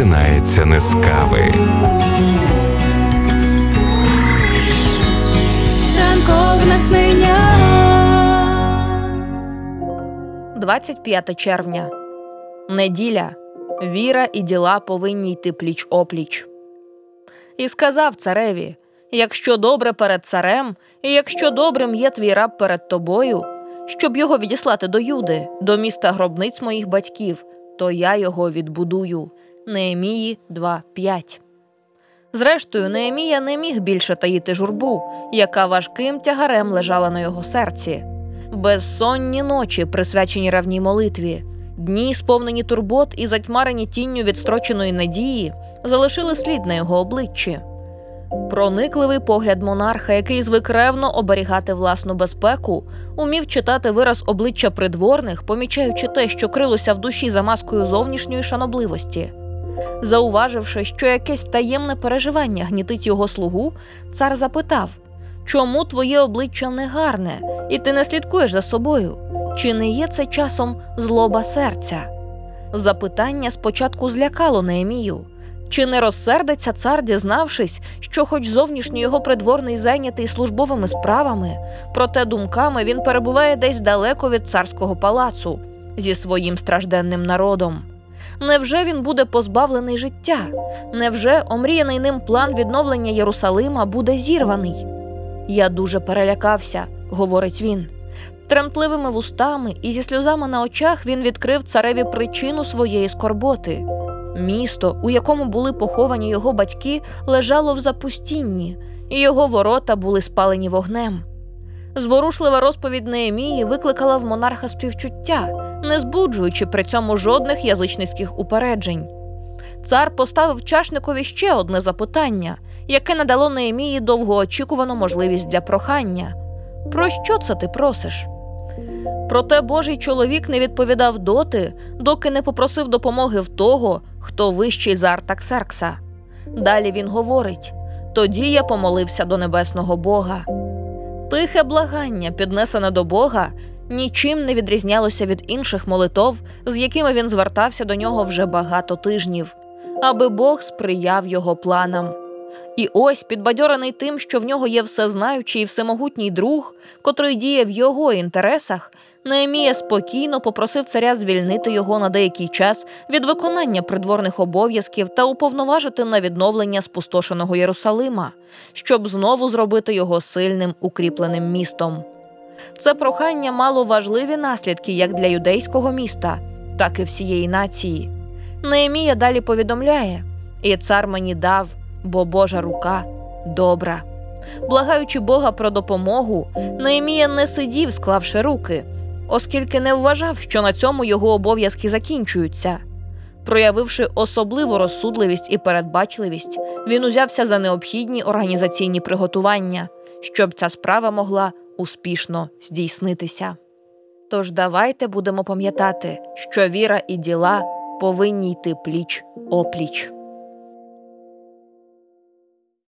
починається не з кави. Ранкове натхнення. 25 червня. Неділя. Віра і діла повинні йти пліч-опліч. І сказав цареві: якщо добре перед царем, і якщо добрим є твій раб перед тобою, щоб його відіслати до Юди, до міста гробниць моїх батьків, то я його відбудую. Неемії 2:5. Зрештою, Неемія не міг більше таїти журбу, яка важким тягарем лежала на його серці. Безсонні ночі, присвячені равній молитві, дні, сповнені турбот і затьмарені тінню відстроченої надії, залишили слід на його обличчі. Проникливий погляд монарха, який звик ревно оберігати власну безпеку, умів читати вираз обличчя придворних, помічаючи те, що крилося в душі за маскою зовнішньої шанобливості. Зауваживши, що якесь таємне переживання гнітить його слугу, цар запитав: «Чому твоє обличчя негарне, і ти не слідкуєш за собою? Чи не є це часом злоба серця?» Запитання спочатку злякало Неемію. Чи не розсердиться цар, дізнавшись, що хоч зовнішньо його придворний зайнятий службовими справами, проте думками він перебуває десь далеко від царського палацу зі своїм стражденним народом? Невже він буде позбавлений життя? Невже омріяний ним план відновлення Єрусалима буде зірваний? «Я дуже перелякався», – говорить він. Тремтливими вустами і зі сльозами на очах він відкрив цареві причину своєї скорботи. Місто, у якому були поховані його батьки, лежало в запустінні, і його ворота були спалені вогнем. Зворушлива розповідь Неемії викликала в монарха співчуття, не збуджуючи при цьому жодних язичницьких упереджень. Цар поставив чашникові ще одне запитання, яке надало Неемії довгоочікувану можливість для прохання. «Про що це ти просиш?» Проте Божий чоловік не відповідав доти, доки не попросив допомоги в того, хто вищий за Артаксеркса. Далі він говорить: «Тоді я помолився до небесного Бога». Тихе благання, піднесене до Бога, нічим не відрізнялося від інших молитов, з якими він звертався до нього вже багато тижнів, аби Бог сприяв його планам. І ось, підбадьорений тим, що в нього є всезнаючий і всемогутній друг, котрий діє в його інтересах, Неемія спокійно попросив царя звільнити його на деякий час від виконання придворних обов'язків та уповноважити на відновлення спустошеного Єрусалима, щоб знову зробити його сильним, укріпленим містом. Це прохання мало важливі наслідки як для юдейського міста, так і всієї нації. Неемія далі повідомляє: «І цар мені дав, бо Божа рука добра». Благаючи Бога про допомогу, Неемія не сидів, склавши руки, оскільки не вважав, що на цьому його обов'язки закінчуються. Проявивши особливу розсудливість і передбачливість, він узявся за необхідні організаційні приготування, щоб ця справа могла успішно здійснитися. Тож давайте будемо пам'ятати, що віра і діла повинні йти пліч-опліч.